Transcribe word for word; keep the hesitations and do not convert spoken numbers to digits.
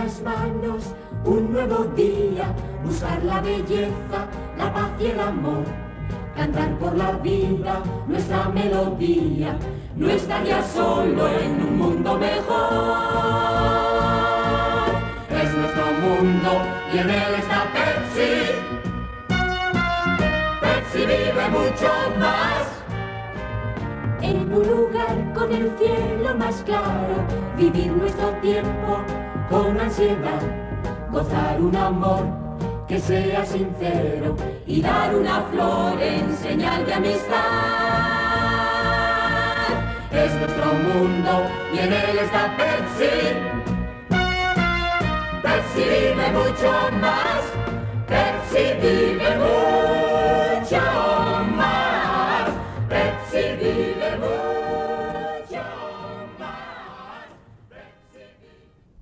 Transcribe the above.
las manos un nuevo día, buscar la belleza, la paz y el amor, cantar por la vida nuestra melodía, no estaría solo en un mundo mejor. Es nuestro mundo y en él está Pepsi. Pepsi vive mucho más. En un lugar con el cielo más claro, vivir nuestro tiempo con ansiedad, gozar un amor que sea sincero y dar una flor en señal de amistad. Es nuestro mundo y en él está Pepsi. Pepsi vive mucho más. Pepsi vive mucho